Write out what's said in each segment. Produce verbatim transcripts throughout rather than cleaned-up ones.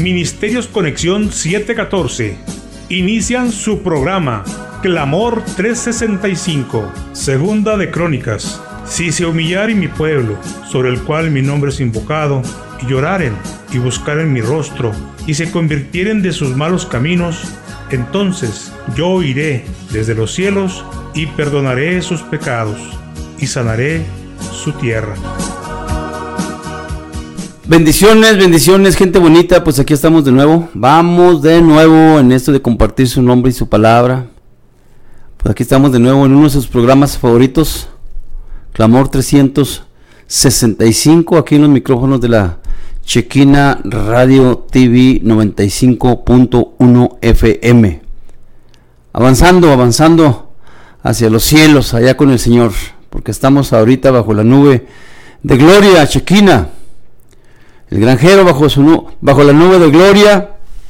Ministerios Conexión setecientos catorce inician su programa Clamor trescientos sesenta y cinco, segunda de Crónicas. Si se humillare mi pueblo, sobre el cual mi nombre es invocado, y lloraren y buscaren mi rostro, y se convirtieren de sus malos caminos, entonces yo oiré desde los cielos y perdonaré sus pecados y sanaré su tierra. Bendiciones, bendiciones, gente bonita. Pues aquí estamos de nuevo. Vamos de nuevo en esto de compartir su nombre y su palabra. Pues aquí estamos de nuevo en uno de sus programas favoritos, Clamor trescientos sesenta y cinco, aquí en los micrófonos de la Chequina Radio T V noventa y cinco punto uno F M. Avanzando, avanzando hacia los cielos, allá con el Señor, porque estamos ahorita bajo la nube de gloria, Chequina. El granjero bajo, su, bajo la nube de gloria.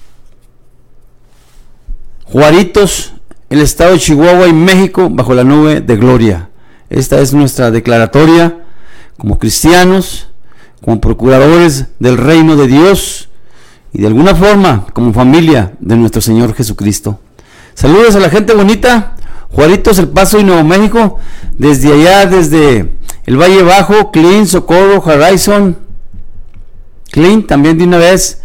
Juaritos, el estado de Chihuahua y México bajo la nube de gloria. Esta es nuestra declaratoria como cristianos, como procuradores del reino de Dios y de alguna forma como familia de nuestro Señor Jesucristo. Saludos a la gente bonita, Juaritos, El Paso y Nuevo México, desde allá, desde el Valle Bajo, Clean, Socorro, Horizon, Clean, también de una vez,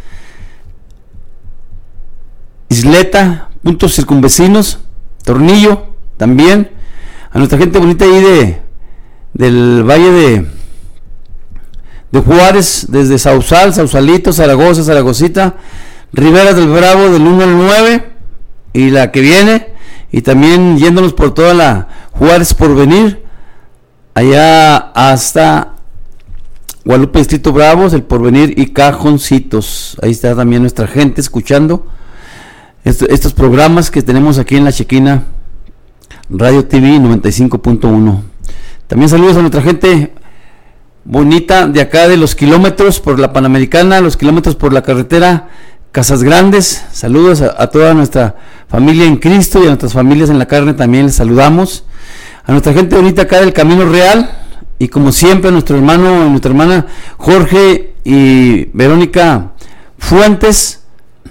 Isleta, puntos circunvecinos, Tornillo, también, a nuestra gente bonita ahí de del Valle de de Juárez, desde Sausal, Sausalito, Zaragoza, Zaragozita, Riberas del Bravo del uno al nueve, y la que viene, y también yéndonos por toda la Juárez Porvenir, allá hasta Guadalupe, Distrito Bravos, El Porvenir y Cajoncitos. Ahí está también nuestra gente escuchando estos, estos programas que tenemos aquí en la Chequina Radio T V noventa y cinco punto uno. También saludos a nuestra gente bonita de acá de los kilómetros por la Panamericana, los kilómetros por la carretera Casas Grandes. Saludos a, a toda nuestra familia en Cristo y a nuestras familias en la carne también les saludamos. A nuestra gente bonita acá del Camino Real, y como siempre a nuestro hermano y nuestra hermana Jorge y Verónica Fuentes,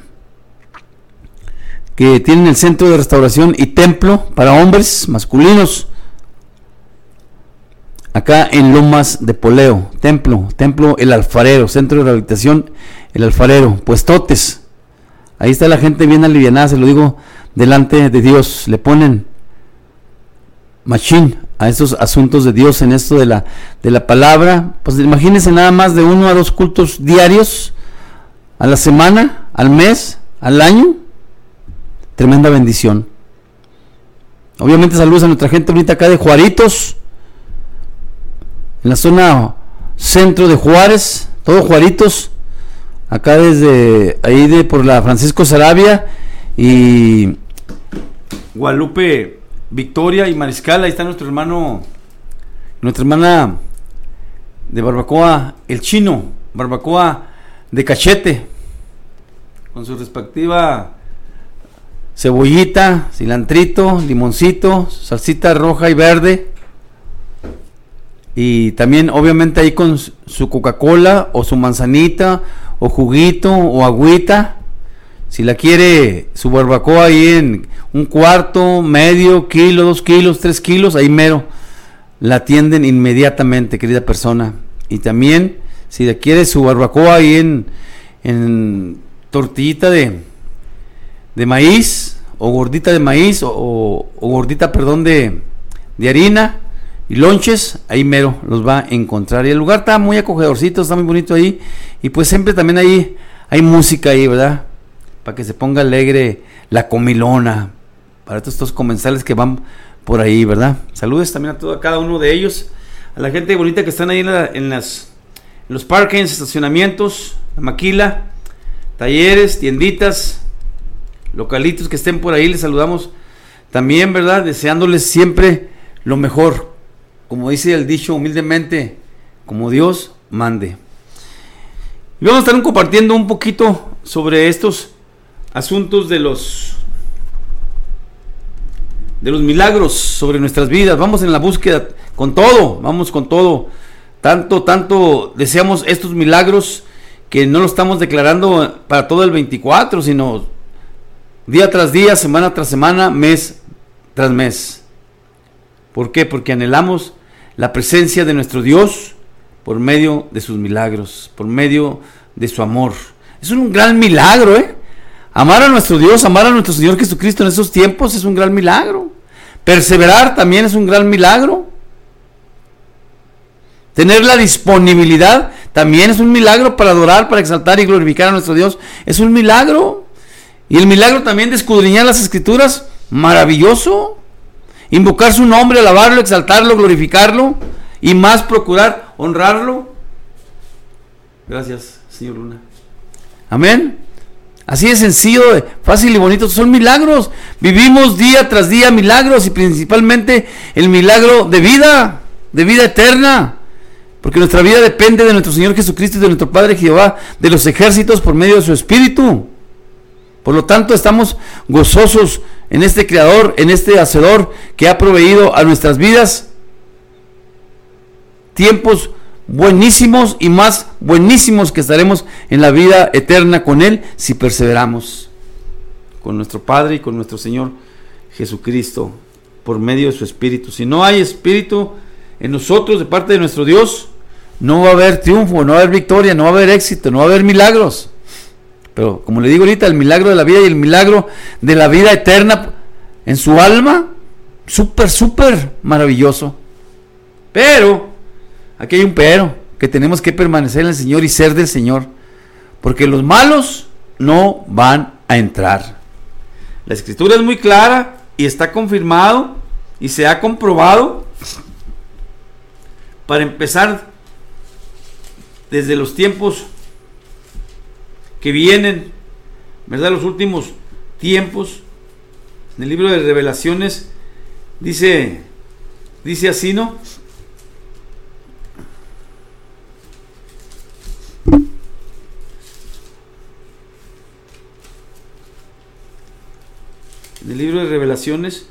que tienen el centro de restauración y templo para hombres masculinos acá en Lomas de Poleo. Templo, templo El Alfarero, centro de rehabilitación El Alfarero, puestotes. Ahí está la gente bien alivianada, se lo digo delante de Dios. Le ponen machín a estos asuntos de Dios en esto de la de la palabra. Pues imagínense nada más de uno a dos cultos diarios a la semana, al mes, al año. Tremenda bendición. Obviamente saludos a nuestra gente bonita acá de Juaritos, en la zona centro de Juárez, todo Juaritos, acá desde ahí de por la Francisco Sarabia y Guadalupe Victoria y Mariscal. Ahí está nuestro hermano, nuestra hermana de barbacoa, el Chino, barbacoa de cachete, con su respectiva cebollita, cilantrito, limoncito, salsita roja y verde, y también obviamente ahí con su Coca-Cola o su manzanita o juguito o agüita. Si la quiere su barbacoa ahí en un cuarto, medio kilo, dos kilos, tres kilos, ahí mero la atienden inmediatamente, querida persona. Y también si la quiere su barbacoa ahí en, en tortillita de, de maíz, o gordita de maíz, o, o, o gordita, perdón, de, de harina y lonches, ahí mero los va a encontrar. Y el lugar está muy acogedorcito, está muy bonito ahí. Y pues siempre también ahí hay música ahí, ¿verdad? Para que se ponga alegre la comilona, para estos, estos comensales que van por ahí, ¿verdad? Saludos también a todo, a cada uno de ellos, a la gente bonita que están ahí en, la, en, las, en los parkings, estacionamientos, la maquila, talleres, tienditas, localitos que estén por ahí. Les saludamos también, ¿verdad? Deseándoles siempre lo mejor, como dice el dicho humildemente, como Dios mande. Y vamos a estar compartiendo un poquito sobre estos asuntos de los de los milagros sobre nuestras vidas. Vamos en la búsqueda con todo, vamos con todo. Tanto, tanto deseamos estos milagros que no lo estamos declarando para todo el veinticuatro, sino día tras día, semana tras semana, mes tras mes. ¿Por qué? Porque anhelamos la presencia de nuestro Dios por medio de sus milagros, por medio de su amor. Es un gran milagro, ¿eh? Amar a nuestro Dios, amar a nuestro Señor Jesucristo en esos tiempos es un gran milagro. Perseverar también es un gran milagro. Tener la disponibilidad también es un milagro para adorar, para exaltar y glorificar a nuestro Dios. Es un milagro. Y el milagro también de escudriñar las Escrituras, maravilloso. Invocar su nombre, alabarlo, exaltarlo, glorificarlo y más procurar honrarlo. Gracias, señor Luna. Amén. Así de sencillo, fácil y bonito. Son milagros. Vivimos día tras día milagros, y principalmente el milagro de vida, de vida eterna. Porque nuestra vida depende de nuestro Señor Jesucristo y de nuestro Padre Jehová, de los ejércitos por medio de su Espíritu. Por lo tanto, estamos gozosos en este Creador, en este Hacedor que ha proveído a nuestras vidas tiempos buenísimos y más buenísimos que estaremos en la vida eterna con Él si perseveramos con nuestro Padre y con nuestro Señor Jesucristo por medio de su Espíritu. Si no hay Espíritu en nosotros de parte de nuestro Dios, no va a haber triunfo, no va a haber victoria, no va a haber éxito, no va a haber milagros. Pero como le digo ahorita, el milagro de la vida y el milagro de la vida eterna en su alma, súper, súper maravilloso. Pero, aquí hay un pero, que tenemos que permanecer en el Señor y ser del Señor, porque los malos no van a entrar. La Escritura es muy clara y está confirmado y se ha comprobado. Para empezar, desde los tiempos que vienen, ¿verdad? Los últimos tiempos, en el libro de Revelaciones, dice, dice así, ¿no? En el libro de Revelaciones,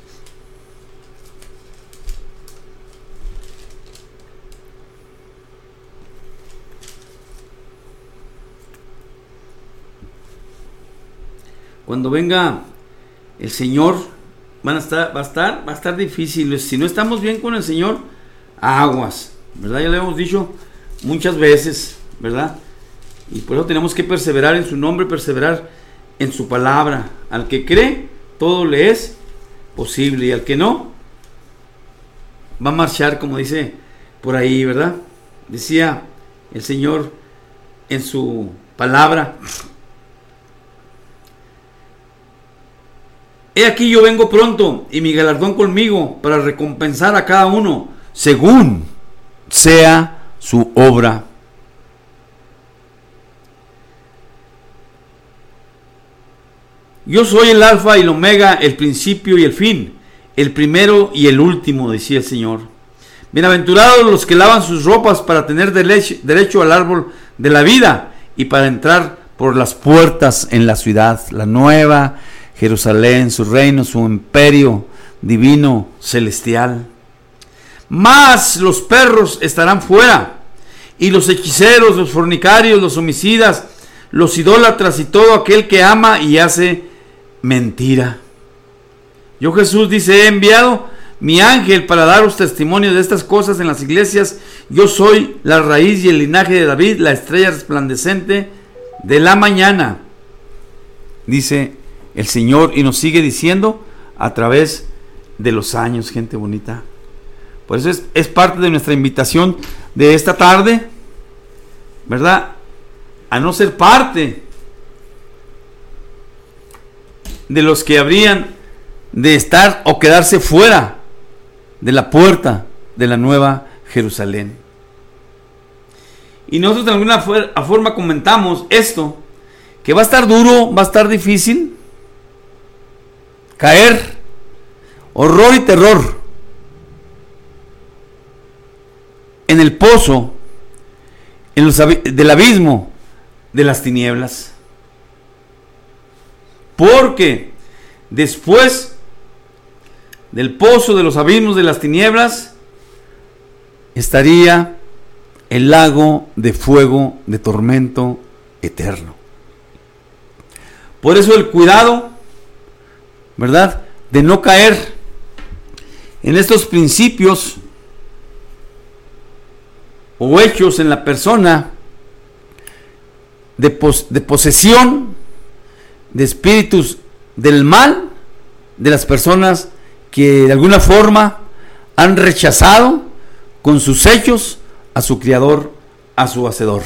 cuando venga el Señor, van a estar, va a estar, va a estar difícil. Si no estamos bien con el Señor, aguas, ¿verdad? Ya lo hemos dicho muchas veces, ¿verdad? Y por eso tenemos que perseverar en su nombre, perseverar en su palabra. Al que cree, todo le es posible, y al que no, va a marchar, como dice por ahí, ¿verdad? Decía el Señor en su palabra: he aquí yo vengo pronto, y mi galardón conmigo, para recompensar a cada uno según sea su obra. Yo soy el alfa y el omega, el principio y el fin, el primero y el último, decía el Señor. Bienaventurados los que lavan sus ropas para tener derecho, derecho al árbol de la vida y para entrar por las puertas en la ciudad, la nueva Jerusalén, su reino, su imperio divino celestial. Mas los perros estarán fuera, y los hechiceros, los fornicarios, los homicidas, los idólatras y todo aquel que ama y hace mentira. Yo, Jesús, dice, he enviado mi ángel para daros testimonio de estas cosas en las iglesias. Yo soy la raíz y el linaje de David, la estrella resplandeciente de la mañana, dice el Señor, y nos sigue diciendo a través de los años, gente bonita. Por eso es, es parte de nuestra invitación de esta tarde, ¿verdad? A no ser parte de los que habrían de estar o quedarse fuera de la puerta de la nueva Jerusalén. Y nosotros de alguna forma comentamos esto, que va a estar duro, va a estar difícil, caer, horror y terror en el pozo, en los, del abismo de las tinieblas. Porque después del pozo de los abismos de las tinieblas estaría el lago de fuego, de tormento eterno. Por eso el cuidado, ¿verdad?, de no caer en estos principios o hechos en la persona de, pos- de posesión de espíritus del mal de las personas que de alguna forma han rechazado con sus hechos a su Creador, a su Hacedor.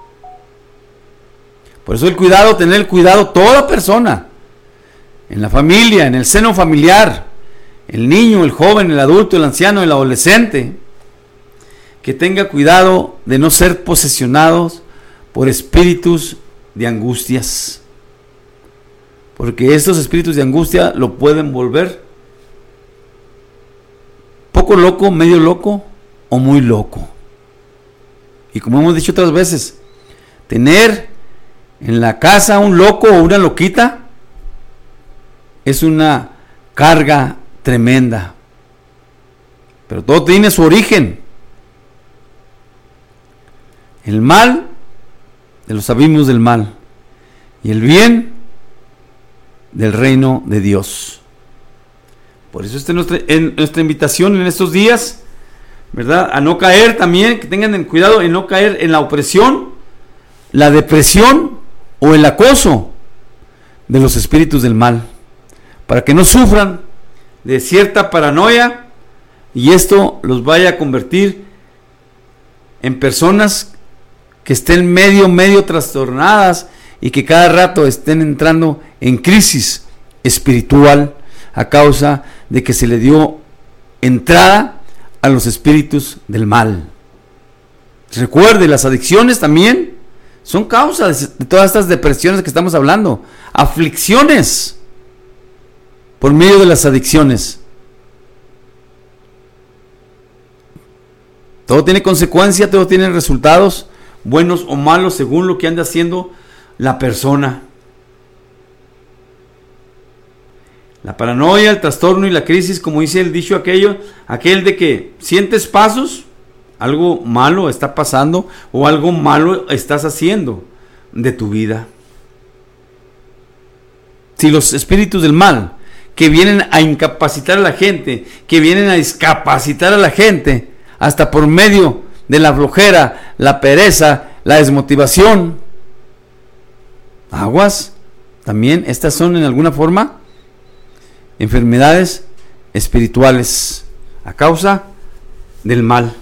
Por eso el cuidado, tener cuidado toda persona, en la familia, en el seno familiar, el niño, el joven, el adulto, el anciano, el adolescente, que tenga cuidado de no ser posesionados por espíritus de angustias, porque estos espíritus de angustia lo pueden volver poco loco, medio loco o muy loco. Y como hemos dicho otras veces, tener en la casa un loco o una loquita es una carga tremenda, pero todo tiene su origen. El mal de los abismos del mal y el bien del reino de Dios. Por eso esta es nuestra, en, nuestra invitación en estos días, ¿verdad?, a no caer también, que tengan en cuidado en no caer en la opresión, la depresión o el acoso de los espíritus del mal, para que no sufran de cierta paranoia y esto los vaya a convertir en personas que estén medio, medio trastornadas y que cada rato estén entrando en crisis espiritual a causa de que se le dio entrada a los espíritus del mal. Recuerde, las adicciones también son causa de todas estas depresiones que estamos hablando, aflicciones por medio de las adicciones. Todo tiene consecuencia, todo tiene resultados, buenos o malos, según lo que anda haciendo la persona. La paranoia, el trastorno y la crisis, como dice el dicho aquello, aquel de que sientes pasos, algo malo está pasando o algo malo estás haciendo de tu vida. Si los espíritus del mal que vienen a incapacitar a la gente, que vienen a discapacitar a la gente, hasta por medio de la flojera, la pereza, la desmotivación, aguas, también estas son en alguna forma enfermedades espirituales a causa del mal.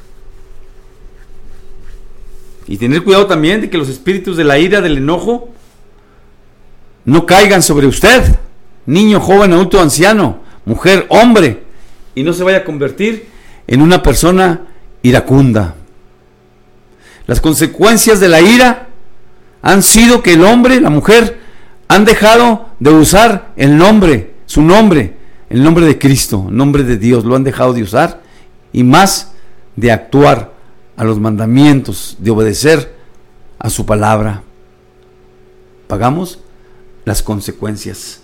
Y tener cuidado también de que los espíritus de la ira, del enojo, no caigan sobre usted, niño, joven, adulto, anciano, mujer, hombre, y no se vaya a convertir en una persona iracunda. Las consecuencias de la ira han sido que el hombre, la mujer, han dejado de usar el nombre, su nombre, el nombre de Cristo, el nombre de Dios, lo han dejado de usar, y más de actuar a los mandamientos, de obedecer a su palabra. Pagamos las consecuencias.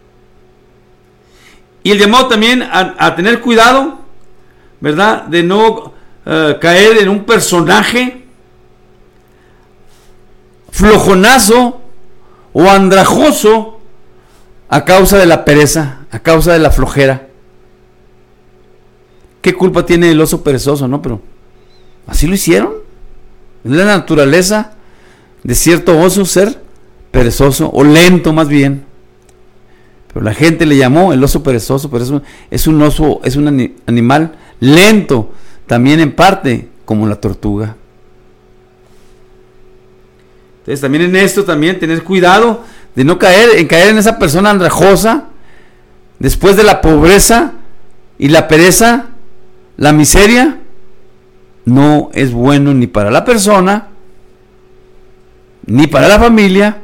Y el llamado también a, a tener cuidado, ¿verdad?, de no uh, caer en un personaje flojonazo o andrajoso a causa de la pereza, a causa de la flojera. ¿Qué culpa tiene el oso perezoso, no? Pero así lo hicieron. Es la naturaleza de cierto oso ser perezoso, o lento más bien. Pero la gente le llamó el oso perezoso, pero es un, es un oso, es un animal lento, también en parte como la tortuga. Entonces también en esto, también tener cuidado de no caer en caer en esa persona andrajosa, después de la pobreza y la pereza, la miseria, no es bueno ni para la persona, ni para la familia,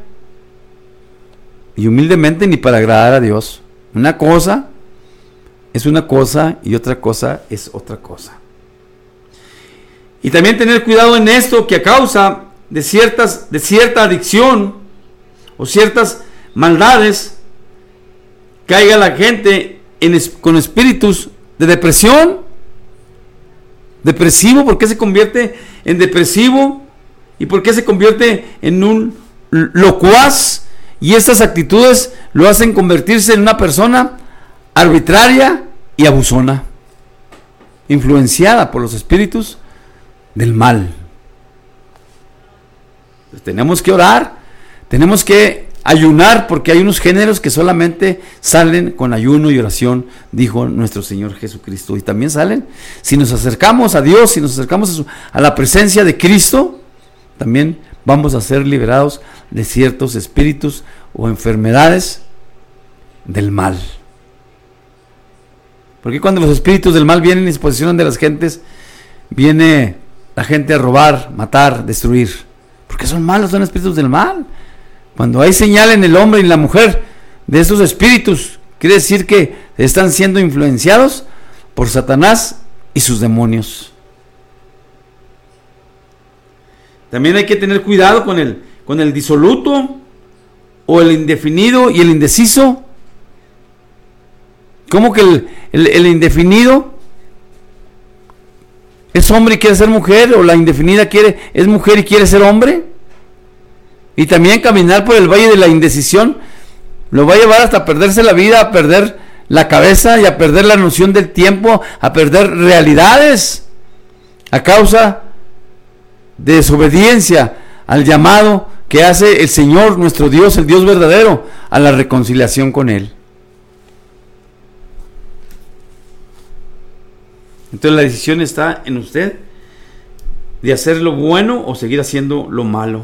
y humildemente ni para agradar a Dios. Una cosa es una cosa y otra cosa es otra cosa. Y también tener cuidado en esto, que a causa de ciertas de cierta adicción o ciertas maldades caiga la gente en es, con espíritus de depresión, depresivo. ¿Por qué se convierte en depresivo? ¿Y por qué se convierte en un locuaz, y estas actitudes lo hacen convertirse en una persona arbitraria y abusona, influenciada por los espíritus del mal. Pues tenemos que orar, tenemos que ayunar, porque hay unos géneros que solamente salen con ayuno y oración, dijo nuestro Señor Jesucristo, y también salen si nos acercamos a Dios, si nos acercamos a, su, a la presencia de Cristo, también vamos a ser liberados de ciertos espíritus o enfermedades del mal. Porque cuando los espíritus del mal vienen y se posicionan de las gentes, viene la gente a robar, matar, destruir, porque son malos, son espíritus del mal. Cuando hay señal en el hombre y en la mujer de esos espíritus, quiere decir que están siendo influenciados por Satanás y sus demonios. También hay que tener cuidado con el, con el disoluto o el indefinido y el indeciso. ¿Cómo que el, el, el indefinido es hombre y quiere ser mujer, o la indefinida quiere, es mujer y quiere ser hombre? Y también caminar por el valle de la indecisión lo va a llevar hasta perderse la vida, a perder la cabeza y a perder la noción del tiempo, a perder realidades a causa de desobediencia al llamado que hace el Señor, nuestro Dios, el Dios verdadero, a la reconciliación con Él. Entonces la decisión está en usted de hacer lo bueno o seguir haciendo lo malo.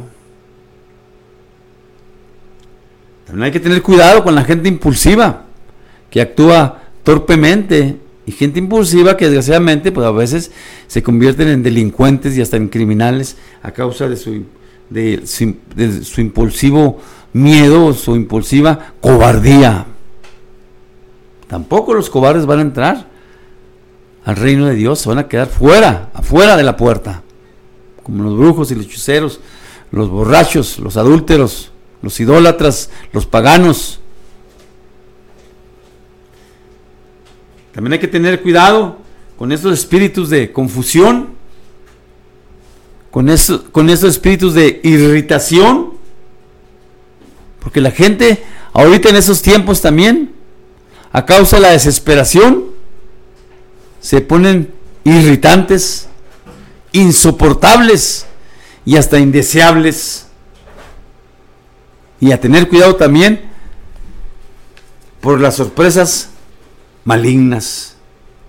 También hay que tener cuidado con la gente impulsiva que actúa torpemente, y gente impulsiva que desgraciadamente pues a veces se convierten en delincuentes y hasta en criminales a causa de su, de su, de su impulsivo miedo o su impulsiva cobardía. Tampoco los cobardes van a entrar al reino de Dios, se van a quedar fuera, afuera de la puerta, como los brujos y los hechiceros, los borrachos, los adúlteros, los idólatras, los paganos. También hay que tener cuidado con estos espíritus de confusión, con, eso, con estos espíritus de irritación, porque la gente ahorita en esos tiempos también, a causa de la desesperación, se ponen irritantes, insoportables y hasta indeseables. Y a tener cuidado también por las sorpresas malignas.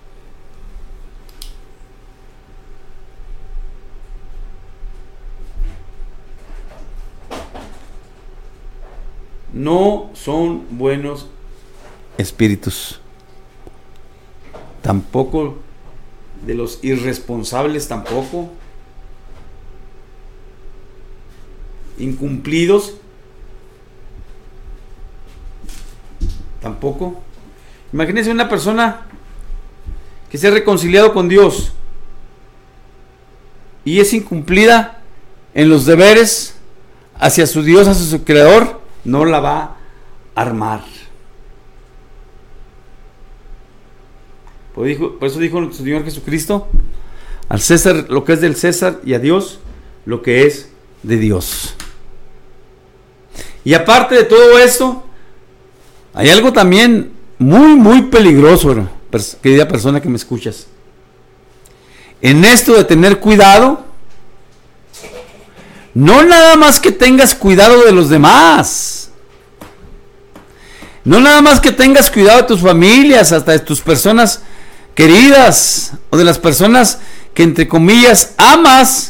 No son buenos espíritus. Tampoco de los irresponsables, tampoco. Incumplidos, tampoco. Imagínense una persona que se ha reconciliado con Dios y es incumplida en los deberes hacia su Dios, hacia su Creador, no la va a armar. Por eso dijo nuestro Señor Jesucristo: al César lo que es del César, y a Dios lo que es de Dios. Y aparte de todo esto, hay algo también muy, muy peligroso, querida persona que me escuchas. En esto de tener cuidado, no nada más que tengas cuidado de los demás, no nada más que tengas cuidado de tus familias, hasta de tus personas queridas, o de las personas que entre comillas amas,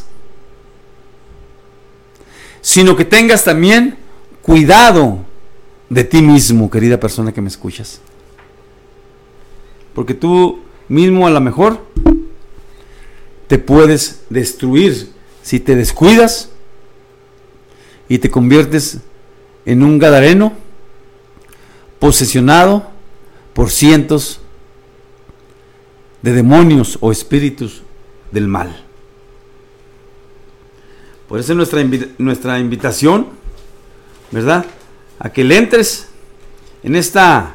sino que tengas también cuidado de ti mismo, querida persona que me escuchas. Porque tú mismo a lo mejor te puedes destruir si te descuidas y te conviertes en un gadareno posesionado por cientos de demonios o espíritus del mal. Por eso es nuestra, invi- nuestra invitación, ¿verdad?, a que le entres en esta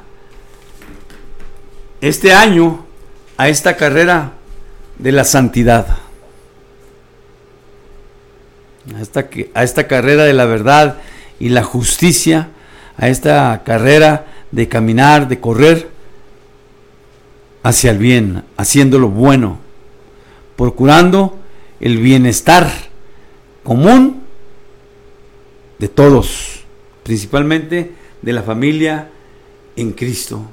este año a esta carrera de la santidad, a esta, a esta carrera de la verdad y la justicia a esta carrera de caminar, de correr hacia el bien, haciendo lo bueno, procurando el bienestar común de todos, principalmente de la familia en Cristo.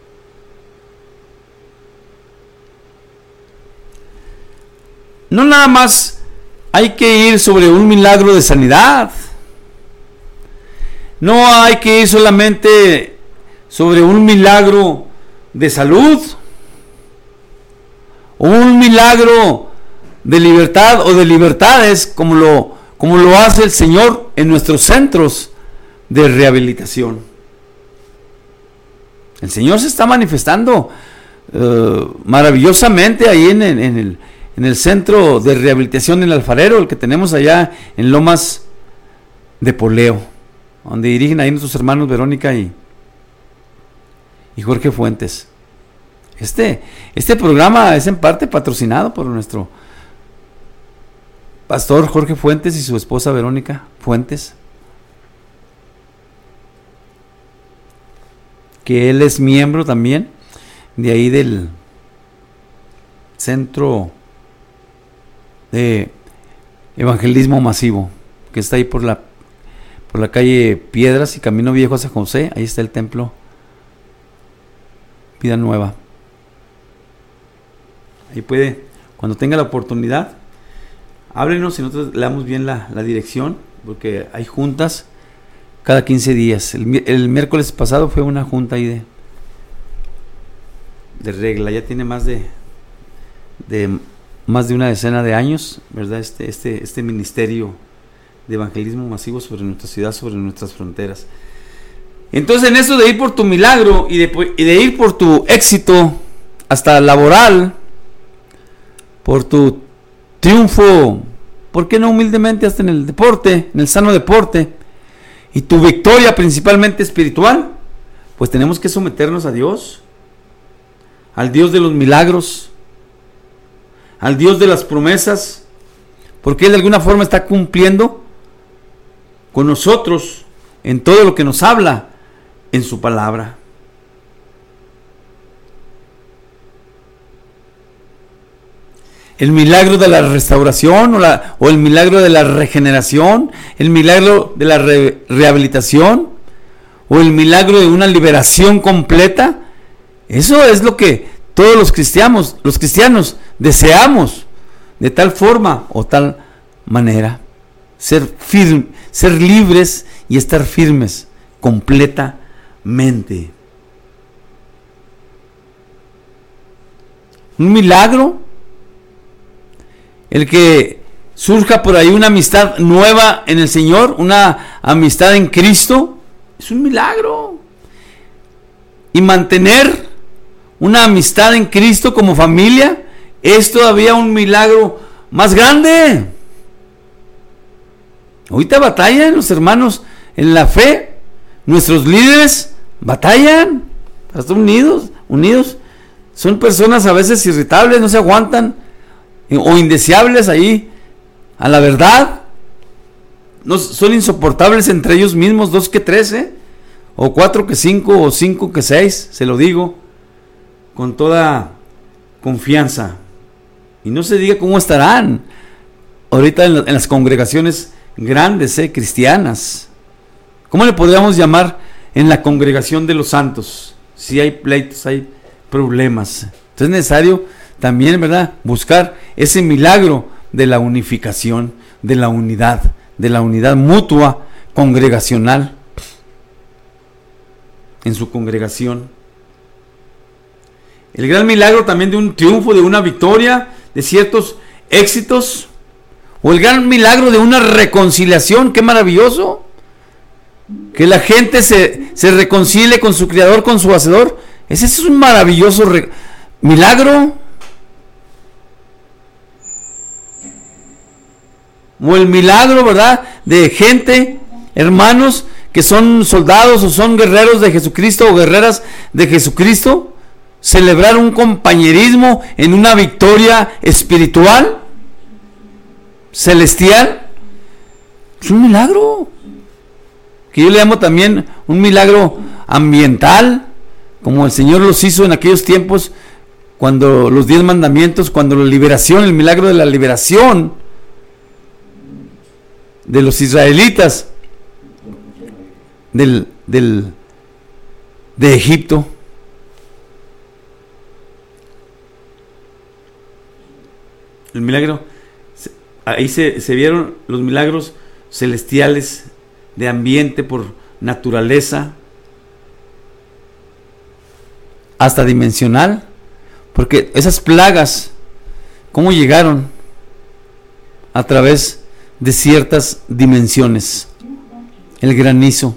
No nada más hay que ir sobre un milagro de sanidad. No hay que ir solamente sobre un milagro de salud o un milagro de libertad o de libertades como lo, como lo hace el Señor en nuestros centros de rehabilitación. El Señor se está manifestando uh, maravillosamente ahí en, en, en, el, en el centro de rehabilitación El Alfarero, el que tenemos allá en Lomas de Poleo, donde dirigen ahí nuestros hermanos Verónica y, y Jorge Fuentes. Este, este programa es en parte patrocinado por nuestro pastor Jorge Fuentes y su esposa Verónica Fuentes, que él es miembro también de ahí del Centro de Evangelismo Masivo, que está ahí por la por la calle Piedras y Camino Viejo a San José. Ahí está el templo Vida Nueva. Ahí puede, cuando tenga la oportunidad, háblenos y nosotros le damos bien la, la dirección, porque hay juntas cada quince días. El, el miércoles pasado fue una junta ahí de, de regla. Ya tiene más de, de más de una decena de años, ¿verdad? Este, este, este ministerio de evangelismo masivo sobre nuestra ciudad, sobre nuestras fronteras. Entonces, en eso de ir por tu milagro y de, y de ir por tu éxito hasta laboral, por tu triunfo, ¿por qué no humildemente hasta en el deporte, en el sano deporte, y tu victoria principalmente espiritual? Pues tenemos que someternos a Dios, al Dios de los milagros, al Dios de las promesas, porque Él de alguna forma está cumpliendo con nosotros en todo lo que nos habla en su palabra. El milagro de la restauración o, la, o el milagro de la regeneración, el milagro de la re, rehabilitación o el milagro de una liberación completa, eso es lo que todos los cristianos, los cristianos deseamos de tal forma o tal manera. Ser firme, ser libres y estar firmes completamente. Un milagro, el que surja por ahí una amistad nueva en el Señor, una amistad en Cristo, es un milagro. Y mantener una amistad en Cristo como familia es todavía un milagro más grande. Ahorita batallan los hermanos en la fe, nuestros líderes batallan, están unidos, unidos. Son personas a veces irritables, no se aguantan, o indeseables ahí a la verdad. No, son insoportables entre ellos mismos, dos que trece, o cuatro que cinco, o cinco que seis, se lo digo con toda confianza. Y no se diga cómo estarán ahorita en, la, en las congregaciones grandes, eh, cristianas. ¿Cómo le podríamos llamar en la congregación de los santos? Si hay pleitos, hay problemas. Entonces es necesario también, ¿verdad?, buscar ese milagro de la unificación, de la unidad, de la unidad mutua congregacional en su congregación. El gran milagro también de un triunfo, de una victoria, de ciertos éxitos, o el gran milagro de una reconciliación. ¡Qué maravilloso! Que la gente se, se reconcilie con su Creador, con su Hacedor. Ese es un maravilloso re- milagro. O el milagro, ¿verdad?, de gente, hermanos, que son soldados o son guerreros de Jesucristo o guerreras de Jesucristo, celebrar un compañerismo en una victoria espiritual, celestial. Es un milagro. que yo le llamo también un milagro ambiental, como el Señor los hizo en aquellos tiempos, cuando los diez mandamientos, cuando la liberación, el milagro de la liberación de los israelitas del, del, de Egipto. El milagro, ahí se, se vieron los milagros celestiales de ambiente por naturaleza, hasta dimensional, porque esas plagas, ¿cómo llegaron? A través de ciertas dimensiones. El granizo.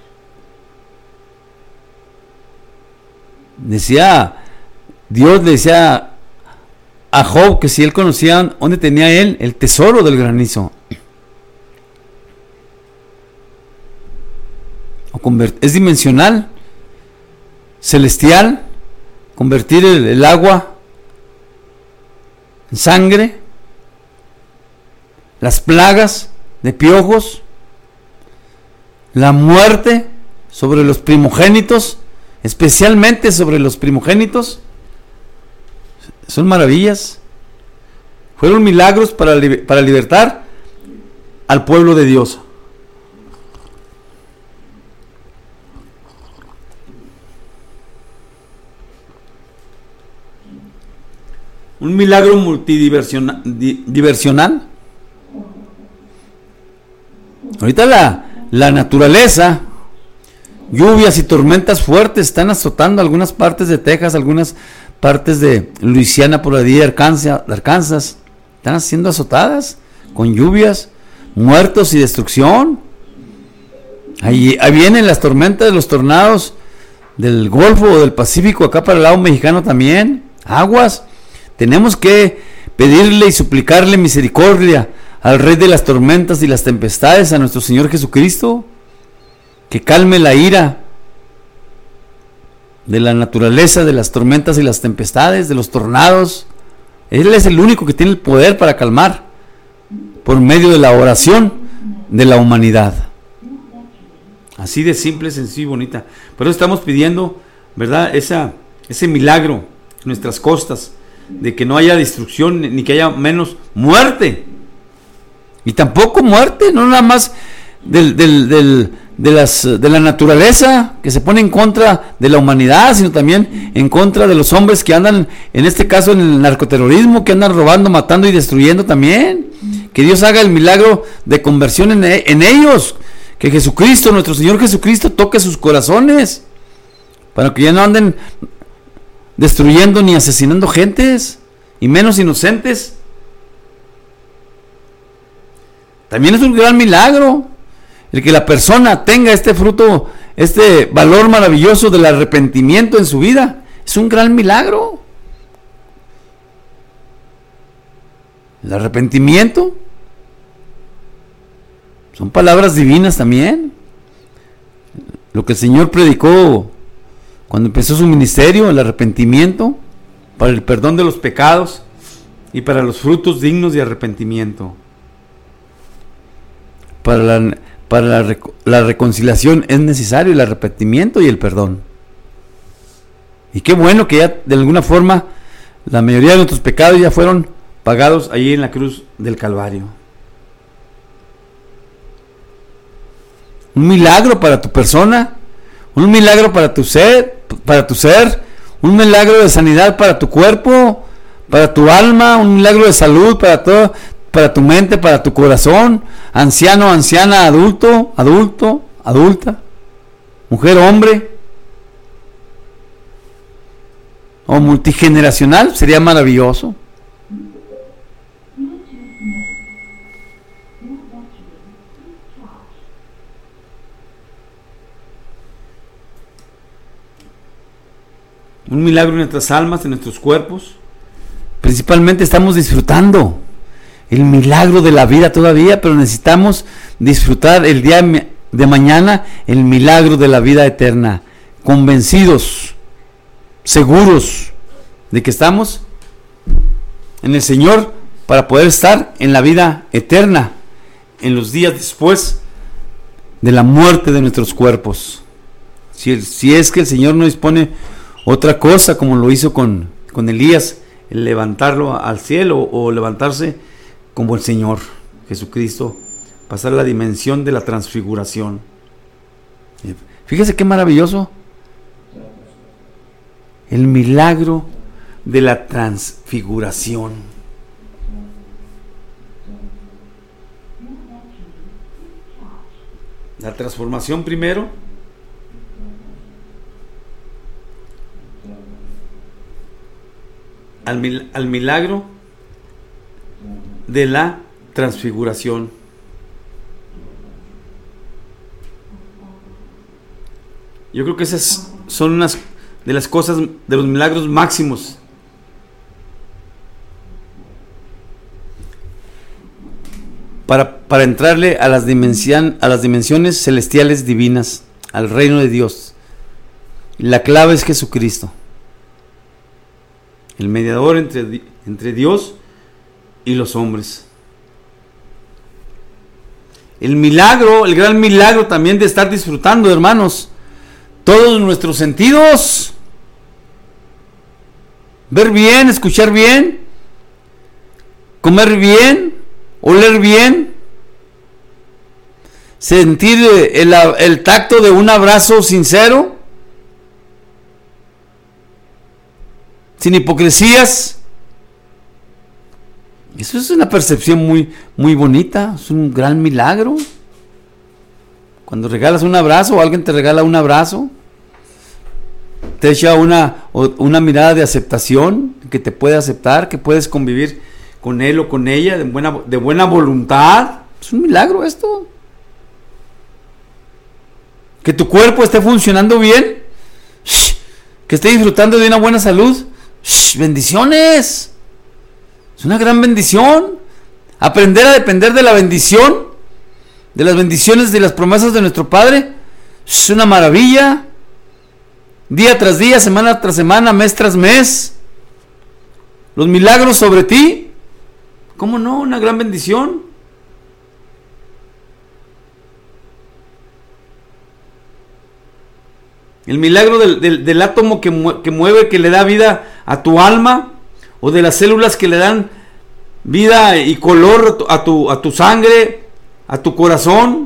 Decía, Dios le decía a Job que si él conocía dónde tenía él el tesoro del granizo. O convert- es dimensional, celestial, convertir el, el agua en sangre, las plagas de piojos, la muerte sobre los primogénitos, especialmente sobre los primogénitos. Son maravillas. Fueron milagros para, para libertar al pueblo de Dios. Un milagro multidiversional. Diversional. Ahorita la, la naturaleza, lluvias y tormentas fuertes están azotando algunas partes de Texas, algunas partes de Luisiana, por allí de Arkansas, de Arkansas, están siendo azotadas con lluvias, muertos y destrucción. Ahí, ahí vienen las tormentas de los tornados del Golfo o del Pacífico, acá para el lado mexicano también. Aguas. Tenemos que pedirle y suplicarle misericordia al Rey de las tormentas y las tempestades, a nuestro Señor Jesucristo, que calme la ira de la naturaleza, de las tormentas y las tempestades, de los tornados. Él es el único que tiene el poder para calmar, por medio de la oración de la humanidad. Así de simple, sencillo y bonita. Por eso estamos pidiendo, ¿verdad?, Esa, ese milagro en nuestras costas, de que no haya destrucción, ni que haya menos muerte. Y tampoco muerte, no nada más del, del, del, de, las, de la naturaleza que se pone en contra de la humanidad, sino también en contra de los hombres que andan, en este caso en el narcoterrorismo, que andan robando, matando y destruyendo también. Que Dios haga el milagro de conversión en, en ellos, que Jesucristo, nuestro Señor Jesucristo, toque sus corazones, para que ya no anden destruyendo ni asesinando gentes, y menos inocentes. También es un gran milagro el que la persona tenga este fruto, este valor maravilloso del arrepentimiento en su vida. Es un gran milagro. El arrepentimiento son palabras divinas también. Lo que el Señor predicó cuando empezó su ministerio, el arrepentimiento para el perdón de los pecados y para los frutos dignos de arrepentimiento. Para la, para la, la reconciliación es necesario el arrepentimiento y el perdón. Y qué bueno que ya de alguna forma la mayoría de nuestros pecados ya fueron pagados allí en la cruz del Calvario. Un milagro para tu persona, un milagro para tu ser, para tu ser, un milagro de sanidad para tu cuerpo, para tu alma, un milagro de salud para todo, para tu mente, para tu corazón, anciano, anciana, adulto, adulto, adulta, mujer, hombre, o multigeneracional, sería maravilloso. Un milagro en nuestras almas, en nuestros cuerpos. Principalmente estamos disfrutando el milagro de la vida todavía, pero necesitamos disfrutar el día de mañana el milagro de la vida eterna, convencidos, seguros de que estamos en el Señor para poder estar en la vida eterna, en los días después de la muerte de nuestros cuerpos. Si, si es que el Señor no dispone otra cosa, como lo hizo con, con Elías, el levantarlo al cielo o levantarse como el Señor Jesucristo, pasar a la dimensión de la transfiguración. Fíjese qué maravilloso. El milagro de la transfiguración. La transformación primero, al, mil, al milagro de la transfiguración. Yo creo que esas son unas de las cosas, de los milagros máximos. Para, para entrarle a las, dimensión, a las dimensiones celestiales divinas, al reino de Dios. La clave es Jesucristo, el mediador entre, entre Dios y los hombres. El milagro, el gran milagro también de estar disfrutando, hermanos, todos nuestros sentidos. Ver bien, escuchar bien, comer bien, oler bien, sentir el, el tacto de un abrazo sincero, sin hipocresías. Eso es una percepción muy, muy bonita, es un gran milagro. Cuando regalas un abrazo o alguien te regala un abrazo, te echa una, una mirada de aceptación, que te puede aceptar, que puedes convivir con él o con ella de buena, de buena voluntad. Es un milagro esto. Que tu cuerpo esté funcionando bien, que esté disfrutando de una buena salud. Bendiciones. Es una gran bendición. Aprender a depender de la bendición, de las bendiciones, de las promesas de nuestro Padre, es una maravilla. Día tras día, semana tras semana, mes tras mes, los milagros sobre ti, ¿cómo no? Una gran bendición. El milagro del, del, del átomo que, mue, que mueve, que le da vida a tu alma, o de las células que le dan vida y color a tu, a tu sangre, a tu corazón.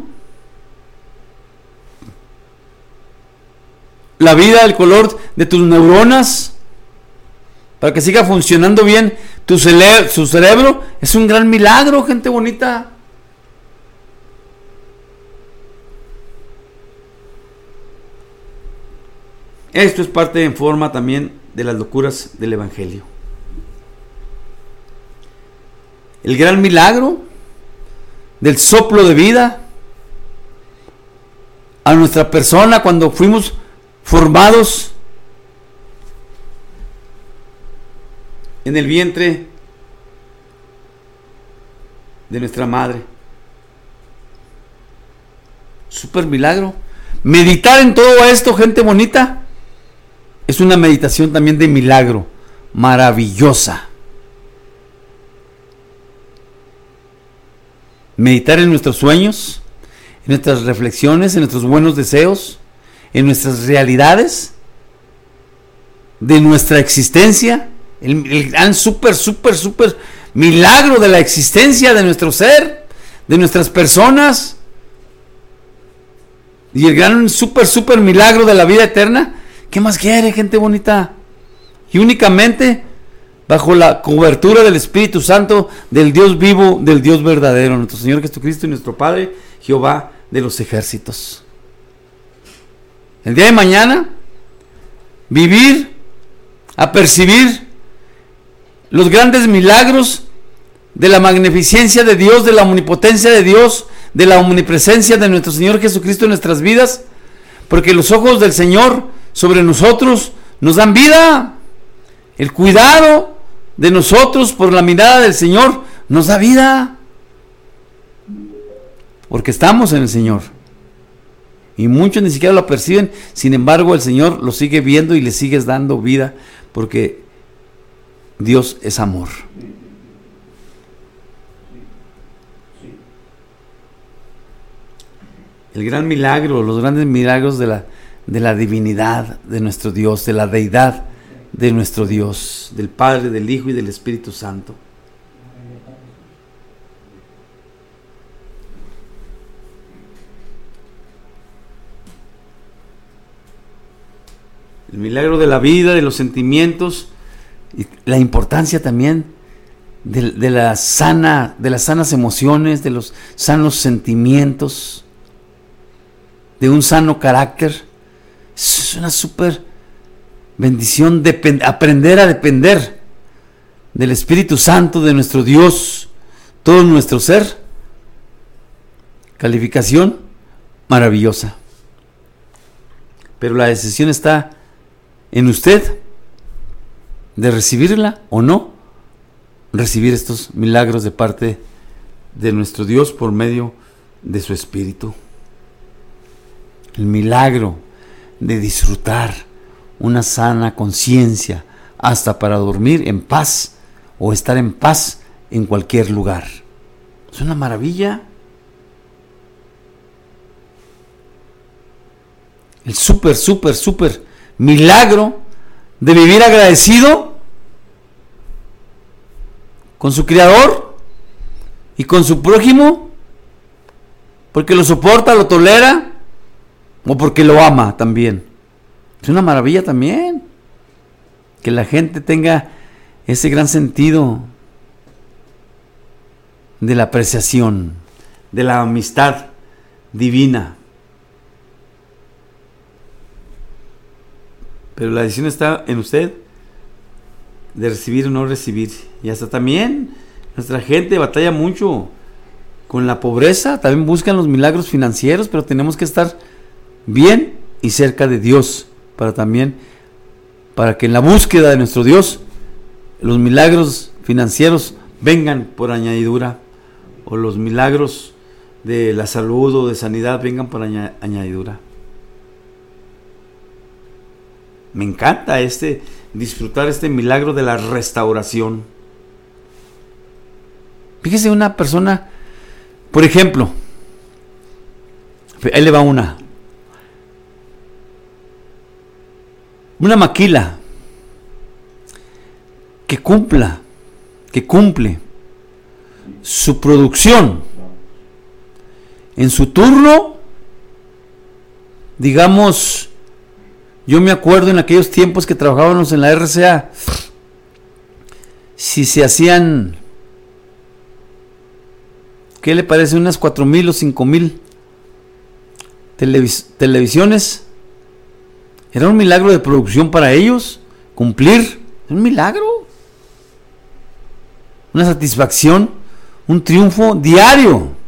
La vida, el color de tus neuronas, para que siga funcionando bien tu, cele- su cerebro. Es un gran milagro, gente bonita. Esto es parte en forma también de las locuras del Evangelio. El gran milagro del soplo de vida a nuestra persona cuando fuimos formados en el vientre de nuestra madre. Super milagro. Meditar en todo esto, gente bonita, es una meditación también de milagro, maravillosa. Meditar en nuestros sueños, en nuestras reflexiones, en nuestros buenos deseos, en nuestras realidades, de nuestra existencia, el, el gran súper, súper, súper milagro de la existencia de nuestro ser, de nuestras personas, y el gran súper, súper milagro de la vida eterna. ¿Qué más quiere, gente bonita? Y únicamente bajo la cobertura del Espíritu Santo, del Dios vivo, del Dios verdadero, nuestro Señor Jesucristo y nuestro Padre, Jehová de los ejércitos. El día de mañana, vivir, a percibir los grandes milagros de la magnificencia de Dios, de la omnipotencia de Dios, de la omnipresencia de nuestro Señor Jesucristo en nuestras vidas, porque los ojos del Señor sobre nosotros nos dan vida. El cuidado de nosotros por la mirada del Señor nos da vida, porque estamos en el Señor. Y muchos ni siquiera lo perciben, sin embargo el Señor lo sigue viendo y le sigues dando vida, porque Dios es amor. el gran milagro, los grandes milagros de la, de la divinidad de nuestro Dios, de la deidad de nuestro Dios, del Padre, del Hijo y del Espíritu Santo. El milagro de la vida, de los sentimientos, y la importancia también de, de, la sana, de las sanas emociones, de los sanos sentimientos, de un sano carácter. Es una súper bendición depend, aprender a depender del Espíritu Santo, de nuestro Dios, todo nuestro ser. Calificación maravillosa. Pero la decisión está en usted de recibirla o no, recibir estos milagros de parte de nuestro Dios por medio de su Espíritu. El milagro de disfrutar una sana conciencia hasta para dormir en paz o estar en paz en cualquier lugar. Es una maravilla. El súper, súper, súper milagro de vivir agradecido con su Creador y con su prójimo, porque lo soporta, lo tolera, o porque lo ama también. Es una maravilla también que la gente tenga ese gran sentido de la apreciación, de la amistad divina. Pero la decisión está en usted de recibir o no recibir. Y hasta también nuestra gente batalla mucho con la pobreza, también buscan los milagros financieros, pero tenemos que estar bien y cerca de Dios para también, para que en la búsqueda de nuestro Dios los milagros financieros vengan por añadidura, o los milagros de la salud o de sanidad vengan por añadidura. Me encanta este disfrutar este milagro de la restauración. Fíjese, una persona, por ejemplo, ahí le va una. Una maquila que cumpla, que cumple su producción en su turno, digamos. Yo me acuerdo en aquellos tiempos que trabajábamos en la R C A, si se hacían, ¿qué le parece? Unas cuatro mil o cinco mil televis- televisiones. Era un milagro de producción para ellos, cumplir, un milagro, una satisfacción, un triunfo diario.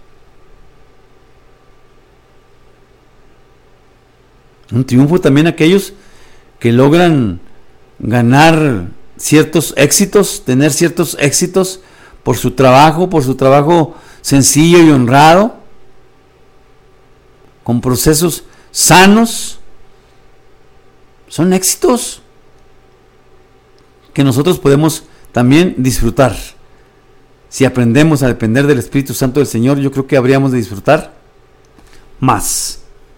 Un triunfo también aquellos que logran ganar ciertos éxitos, tener ciertos éxitos por su trabajo, por su trabajo sencillo y honrado, con procesos sanos. Son éxitos que nosotros podemos también disfrutar. Si aprendemos a depender del Espíritu Santo del Señor, yo creo que habríamos de disfrutar más.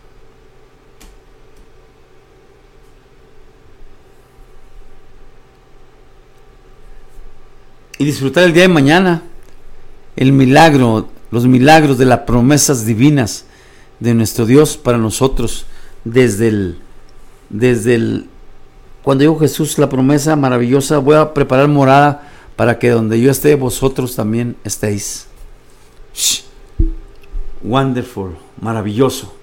Y disfrutar el día de mañana, el milagro, los milagros de las promesas divinas de nuestro Dios para nosotros, desde el, desde el, cuando dijo Jesús la promesa maravillosa, voy a preparar morada para que donde yo esté, vosotros también estéis. Shh. Wonderful, maravilloso.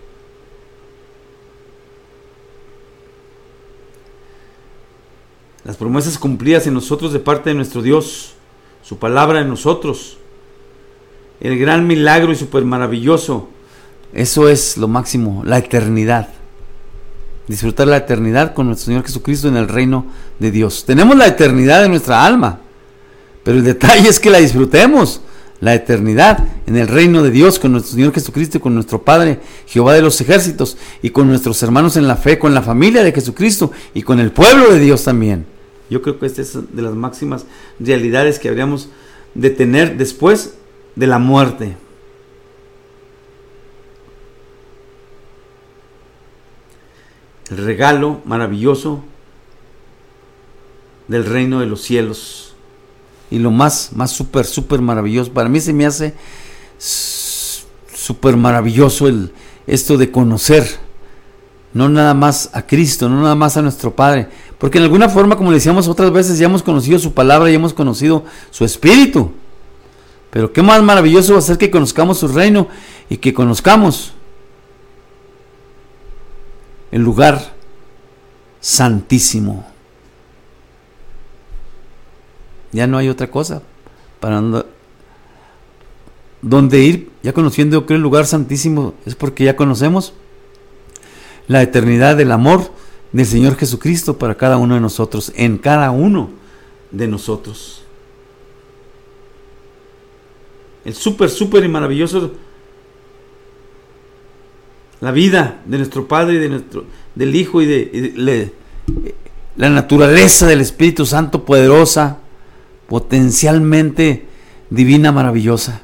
Las promesas cumplidas en nosotros de parte de nuestro Dios, su palabra en nosotros, el gran milagro y súper maravilloso, eso es lo máximo, la eternidad. Disfrutar la eternidad con nuestro Señor Jesucristo en el reino de Dios. Tenemos la eternidad en nuestra alma, pero el detalle es que la disfrutemos, la eternidad en el reino de Dios con nuestro Señor Jesucristo y con nuestro Padre Jehová de los ejércitos, y con nuestros hermanos en la fe, con la familia de Jesucristo y con el pueblo de Dios también. Yo creo que esta es de las máximas realidades que habríamos de tener después de la muerte. el regalo maravilloso del reino de los cielos. Y lo más, más súper, súper maravilloso, para mí se me hace súper maravilloso el, esto de conocer, no nada más a Cristo, no nada más a nuestro Padre, porque en alguna forma, como le decíamos otras veces, ya hemos conocido su palabra, ya hemos conocido su Espíritu, pero qué más maravilloso va a ser que conozcamos su reino y que conozcamos el lugar santísimo. Ya no hay otra cosa para andar, donde ir. Ya conociendo, yo creo, el lugar santísimo, es porque ya conocemos la eternidad del amor del Señor Jesucristo para cada uno de nosotros, en cada uno de nosotros. El súper, súper y maravilloso, la vida de nuestro Padre y de nuestro, del Hijo y de, y de le, la naturaleza del Espíritu Santo poderosa, potencialmente divina, maravillosa.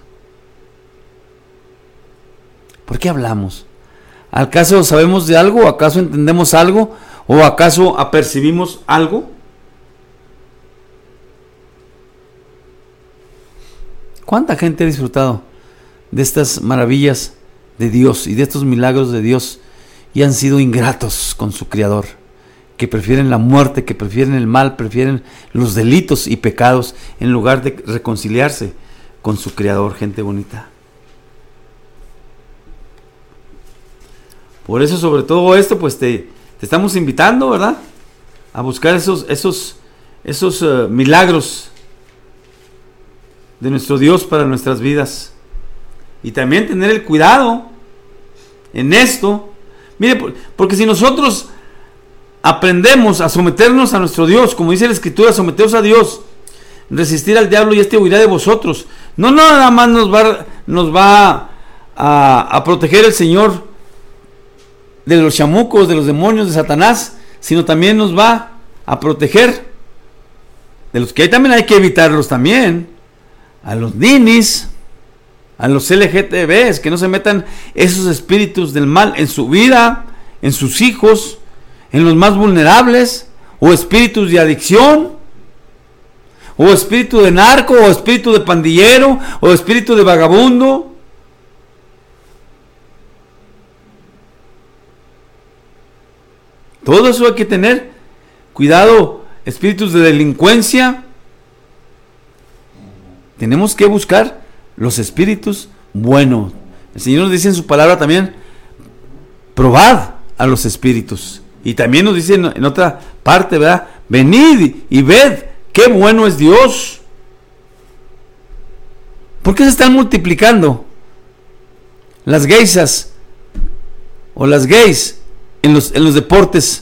¿Por qué hablamos? ¿Acaso sabemos de algo? ¿Acaso entendemos algo? ¿O acaso apercibimos algo? ¿Cuánta gente ha disfrutado de estas maravillas de Dios y de estos milagros de Dios y han sido ingratos con su Creador? Que prefieren la muerte, que prefieren el mal, prefieren los delitos y pecados en lugar de reconciliarse con su Creador, gente bonita. Por eso, sobre todo esto, pues te, te estamos invitando, ¿verdad?, a buscar esos, esos, esos uh, milagros de nuestro Dios para nuestras vidas. Y también tener el cuidado en esto. Mire, porque si nosotros aprendemos a someternos a nuestro Dios, como dice la Escritura, someteos a Dios, resistir al diablo y este huirá de vosotros. No, no nada más nos va, nos va a, a proteger el Señor de los chamucos, de los demonios, de Satanás, sino también nos va a proteger de los que hay, también hay que evitarlos también, a los ninis, a los L G T Bs, que no se metan esos espíritus del mal en su vida, en sus hijos, en los más vulnerables, o espíritus de adicción, o espíritu de narco, o espíritu de pandillero, o espíritu de vagabundo. Todo eso hay que tener cuidado. Espíritus de delincuencia. Tenemos que buscar los espíritus buenos. El Señor nos dice en su palabra también: probad a los espíritus. Y también nos dice en, en otra parte, ¿verdad?, venid y ved qué bueno es Dios. ¿Por qué se están multiplicando las geisas o las gays en los, en los deportes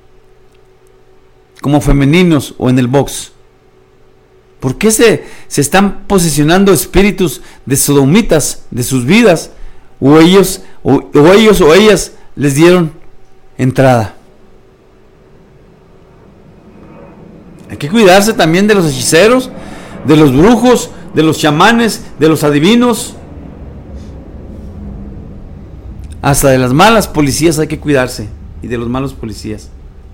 como femeninos o en el box? ¿Por qué se, se están posesionando espíritus de sodomitas de sus vidas? O ellos o, o ellos o ellas les dieron entrada. Hay que cuidarse también de los hechiceros, de los brujos, de los chamanes, de los adivinos, hasta de las malas policías hay que cuidarse, y de los malos policías.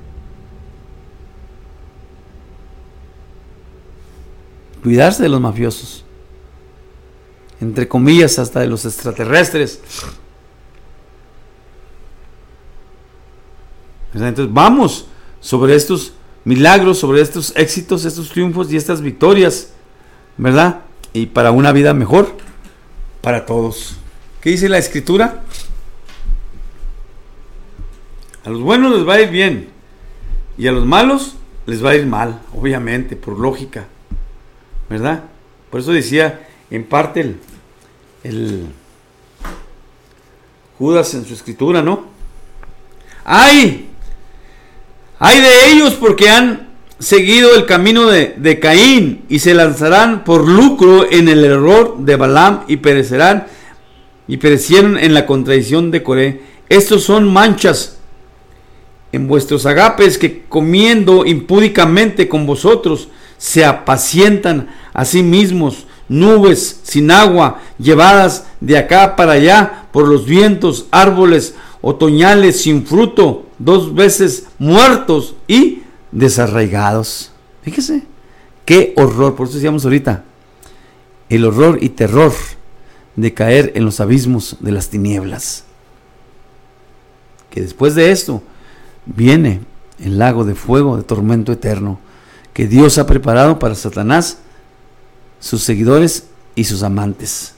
Cuidarse de los mafiosos, entre comillas, hasta de los extraterrestres. Entonces vamos sobre estos milagros, sobre estos éxitos, estos triunfos y estas victorias, ¿verdad? Y para una vida mejor para todos. ¿Qué dice la Escritura? A los buenos les va a ir bien y a los malos les va a ir mal, obviamente, por lógica, ¿verdad? Por eso decía en parte el, el Judas en su escritura, ¿no? ¡Ay! ¡Ay de ellos porque han seguido el camino de, de Caín y se lanzarán por lucro en el error de Balaam y perecerán y perecieron en la contradicción de Coré! Estos son manchas en vuestros agapes que comiendo impúdicamente con vosotros se apacientan a sí mismos, nubes sin agua llevadas de acá para allá por los vientos, árboles otoñales sin fruto, dos veces muertos y desarraigados. Fíjese, qué horror, por eso decíamos ahorita, el horror y terror de caer en los abismos de las tinieblas. Que después de esto viene el lago de fuego de tormento eterno que Dios ha preparado para Satanás, sus seguidores y sus amantes.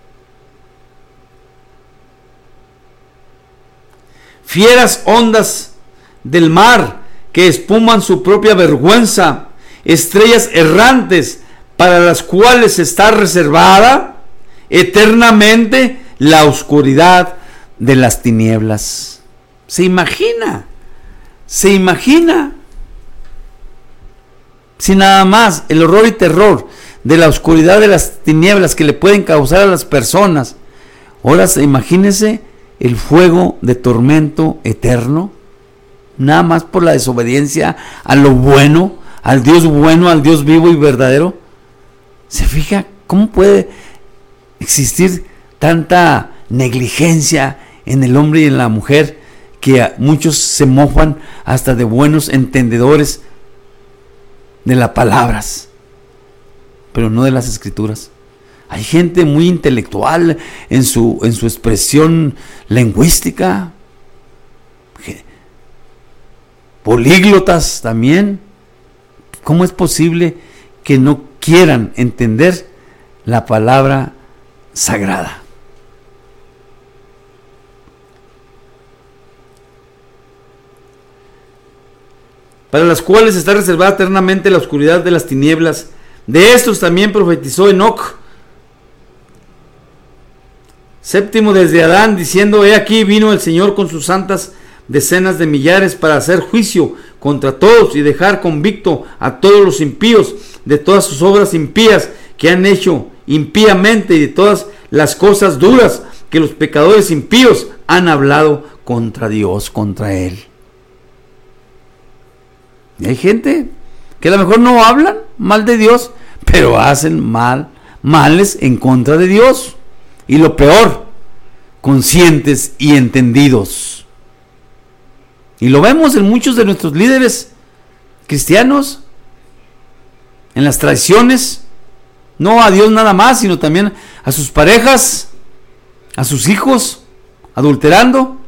Fieras ondas del mar que espuman su propia vergüenza, estrellas errantes para las cuales está reservada eternamente la oscuridad de las tinieblas. ¿Se imagina? ¿Se imagina? Si nada más el horror y terror de la oscuridad de las tinieblas que le pueden causar a las personas, ahora imagínese el fuego de tormento eterno, nada más por la desobediencia a lo bueno, al Dios bueno, al Dios vivo y verdadero. ¿Se fija cómo puede existir tanta negligencia en el hombre y en la mujer, que muchos se mofan hasta de buenos entendedores de las palabras, pero no de las escrituras? Hay gente muy intelectual en su, en su expresión lingüística, políglotas también. ¿Cómo es posible que no quieran entender la palabra sagrada? Para las cuales está reservada eternamente la oscuridad de las tinieblas. De estos también profetizó Enoc, séptimo desde Adán, diciendo: he aquí vino el Señor con sus santas decenas de millares para hacer juicio contra todos y dejar convicto a todos los impíos de todas sus obras impías que han hecho impíamente y de todas las cosas duras que los pecadores impíos han hablado contra Dios, contra Él. Y hay gente que a lo mejor no hablan mal de Dios, pero hacen mal, males en contra de Dios. Y lo peor, conscientes y entendidos. Y lo vemos en muchos de nuestros líderes cristianos, en las traiciones, no a Dios nada más, sino también a sus parejas, a sus hijos, adulterando.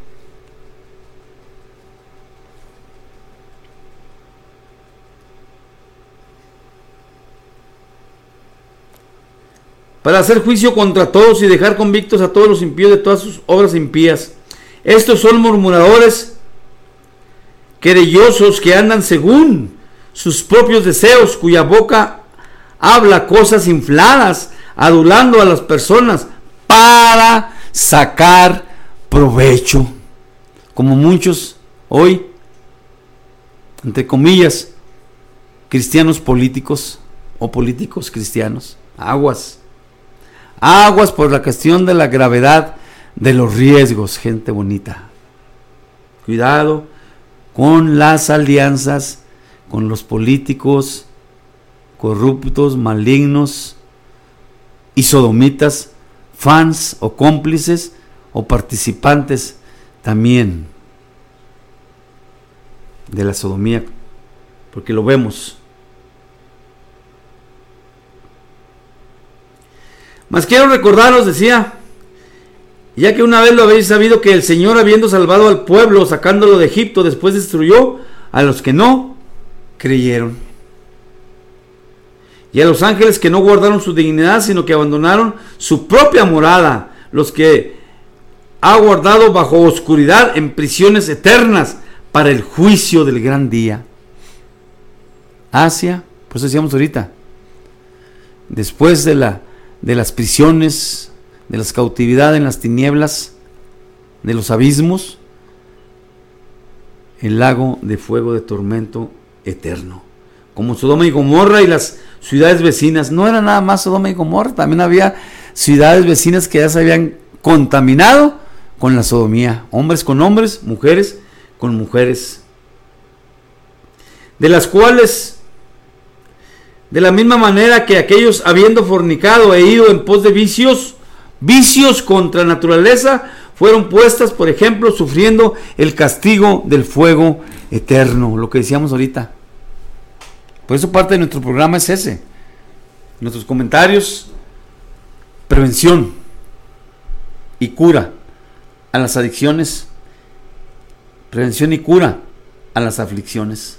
Para hacer juicio contra todos y dejar convictos a todos los impíos de todas sus obras impías. Estos son murmuradores, querellosos, que andan según sus propios deseos, cuya boca habla cosas infladas, adulando a las personas para sacar provecho. Como muchos hoy, entre comillas, cristianos políticos o políticos cristianos. Aguas. Aguas por la cuestión de la gravedad de los riesgos, gente bonita. Cuidado con las alianzas con los políticos corruptos, malignos y sodomitas, fans o cómplices o participantes también de la sodomía, porque lo vemos. Mas quiero recordaros, decía, ya que una vez lo habéis sabido, que el Señor, habiendo salvado al pueblo, sacándolo de Egipto, después destruyó a los que no creyeron, y a los ángeles que no guardaron su dignidad, sino que abandonaron su propia morada, los que ha guardado bajo oscuridad en prisiones eternas para el juicio del gran día. Asia, pues decíamos ahorita, después de la de las prisiones, de las cautividades en las tinieblas, de los abismos, el lago de fuego de tormento eterno, como Sodoma y Gomorra y las ciudades vecinas. No era nada más Sodoma y Gomorra, también había ciudades vecinas que ya se habían contaminado con la sodomía, hombres con hombres, mujeres con mujeres, de las cuales, de la misma manera que aquellos, habiendo fornicado e ido en pos de vicios, vicios contra naturaleza, fueron puestas, por ejemplo, sufriendo el castigo del fuego eterno, lo que decíamos ahorita. Por eso parte de nuestro programa es ese. Nuestros comentarios, prevención y cura a las adicciones, prevención y cura a las aflicciones.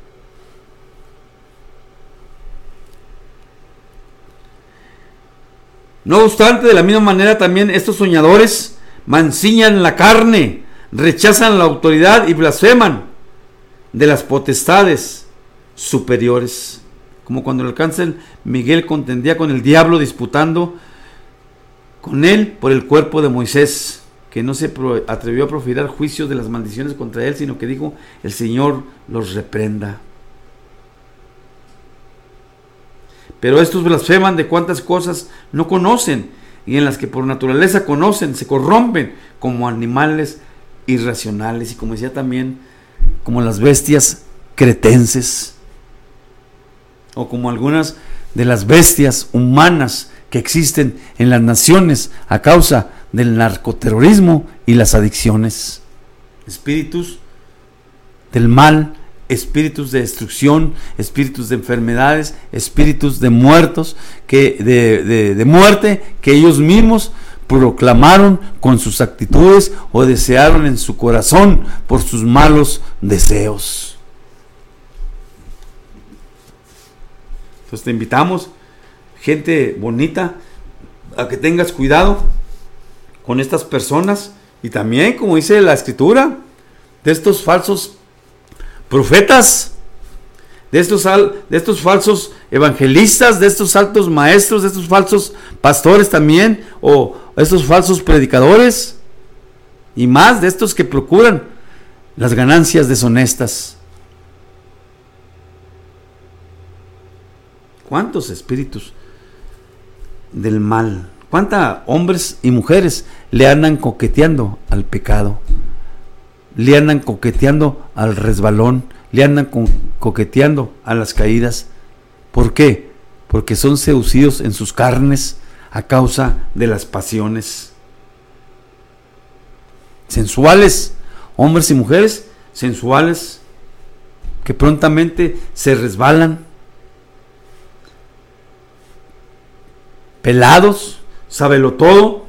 No obstante, de la misma manera también estos soñadores mancillan la carne, rechazan la autoridad y blasfeman de las potestades superiores. Como cuando el arcángel Miguel contendía con el diablo disputando con él por el cuerpo de Moisés, que no se atrevió a proferir juicios de las maldiciones contra él, sino que dijo: el Señor los reprenda. Pero estos blasfeman de cuantas cosas no conocen, y en las que por naturaleza conocen, se corrompen como animales irracionales, y como decía también, como las bestias cretenses, o como algunas de las bestias humanas que existen en las naciones a causa del narcoterrorismo y las adicciones. Espíritus del mal, espíritus de destrucción, espíritus de enfermedades, espíritus de muertos, que de, de, de muerte, que ellos mismos proclamaron con sus actitudes o desearon en su corazón por sus malos deseos. Entonces te invitamos, gente bonita, a que tengas cuidado con estas personas, y también, como dice la Escritura, de estos falsos profetas, de estos, de estos falsos evangelistas, de estos altos maestros, de estos falsos pastores también, o estos falsos predicadores, y más de estos que procuran las ganancias deshonestas. ¿Cuántos espíritus del mal, cuántos hombres y mujeres le andan coqueteando al pecado, le andan coqueteando al resbalón, le andan co- coqueteando a las caídas? ¿Por qué? Porque son seducidos en sus carnes a causa de las pasiones sensuales, hombres y mujeres sensuales que prontamente se resbalan, pelados, sabelotodo,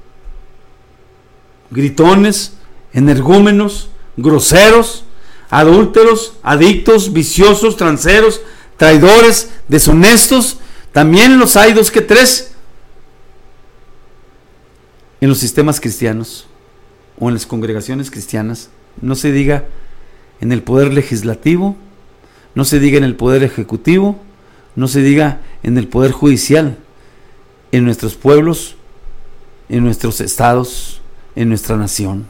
gritones, energúmenos, groseros, adúlteros, adictos, viciosos, transeros, traidores, deshonestos. También los hay dos que tres en los sistemas cristianos o en las congregaciones cristianas. No se diga en el poder legislativo, no se diga en el poder ejecutivo, no se diga en el poder judicial, en nuestros pueblos, en nuestros estados, en nuestra nación.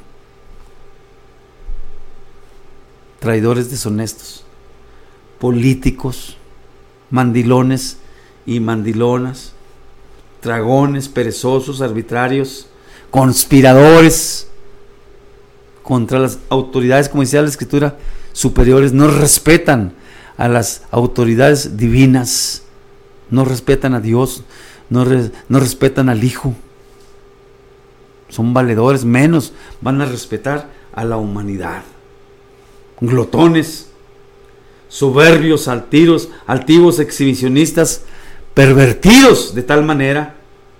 Traidores deshonestos, políticos, mandilones y mandilonas, dragones, perezosos, arbitrarios, conspiradores contra las autoridades, como decía la Escritura, superiores. No respetan a las autoridades divinas, no respetan a Dios, no, re, no respetan al Hijo. Son valedores, menos van a respetar a la humanidad. Glotones, soberbios, altiros, altivos, exhibicionistas, pervertidos de tal manera.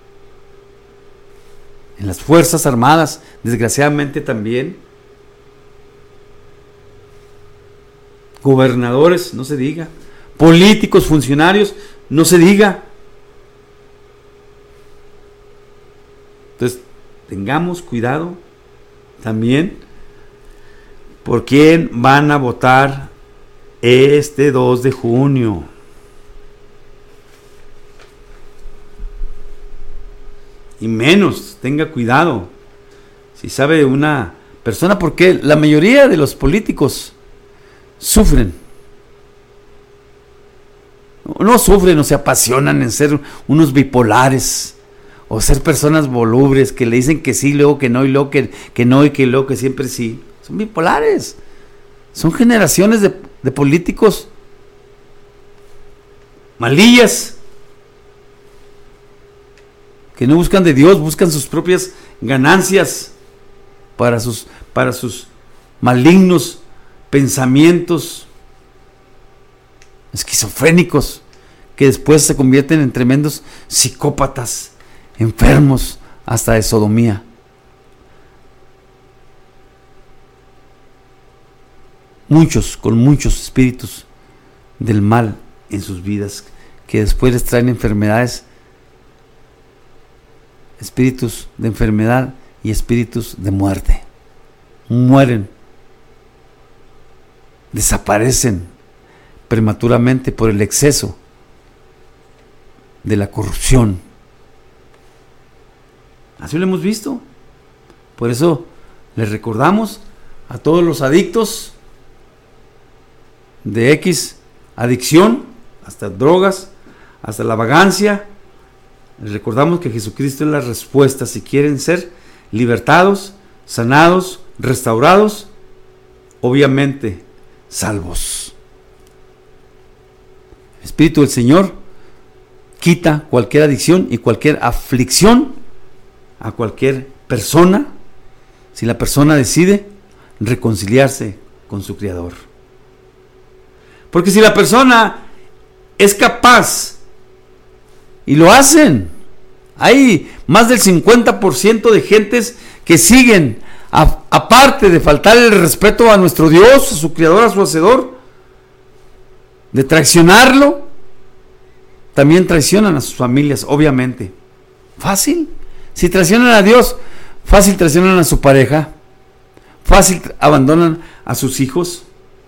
En las Fuerzas Armadas, desgraciadamente también. Gobernadores, no se diga. Políticos, funcionarios, no se diga. Entonces, tengamos cuidado también por quién van a votar este dos de junio. Y menos, tenga cuidado si sabe una persona, porque la mayoría de los políticos sufren. No sufren o se apasionan en ser unos bipolares, o ser personas volubles que le dicen que sí, luego que no, y luego que, que no, y que luego que siempre sí. Son bipolares. Son generaciones de, de políticos malillas, que no buscan de Dios, buscan sus propias ganancias para sus, para sus malignos pensamientos esquizofrénicos, que después se convierten en tremendos psicópatas, enfermos hasta de sodomía. Muchos, con muchos espíritus del mal en sus vidas, que después les traen enfermedades, espíritus de enfermedad y espíritus de muerte. Mueren, desaparecen prematuramente por el exceso de la corrupción. Así lo hemos visto. Por eso les recordamos a todos los adictos de X adicción, hasta drogas, hasta la vagancia. Les recordamos que Jesucristo es la respuesta si quieren ser libertados, sanados, restaurados, obviamente salvos. El Espíritu del Señor quita cualquier adicción y cualquier aflicción a cualquier persona si la persona decide reconciliarse con su Creador. Porque si la persona es capaz, y lo hacen, hay más del cincuenta por ciento de gentes que siguen, a, aparte de faltar el respeto a nuestro Dios, a su Creador, a su Hacedor, de traicionarlo, también traicionan a sus familias, obviamente. Fácil. Si traicionan a Dios, fácil traicionan a su pareja, fácil abandonan a sus hijos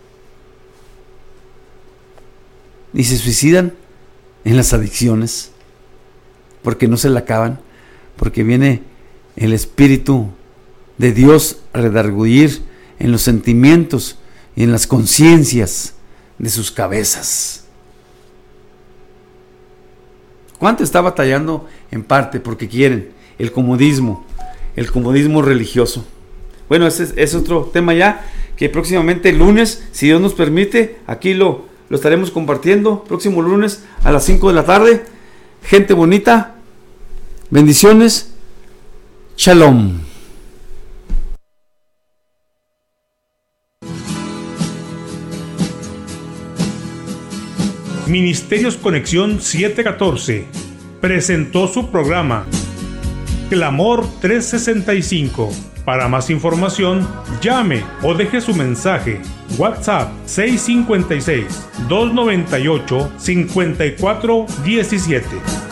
y se suicidan en las adicciones, porque no se la acaban, porque viene el Espíritu de Dios a redarguir en los sentimientos y en las conciencias de sus cabezas. ¿Cuánto está batallando? En parte porque quieren el comodismo, el comodismo religioso. Bueno, ese es, es otro tema ya, que próximamente el lunes, si Dios nos permite, aquí lo, lo estaremos compartiendo, próximo lunes a las cinco de la tarde. Gente bonita, bendiciones, shalom. Ministerios Conexión setecientos catorce presentó su programa Clamor trescientos sesenta y cinco. Para más información, llame o deje su mensaje. WhatsApp seis cinco seis, dos nueve ocho, cinco cuatro uno siete.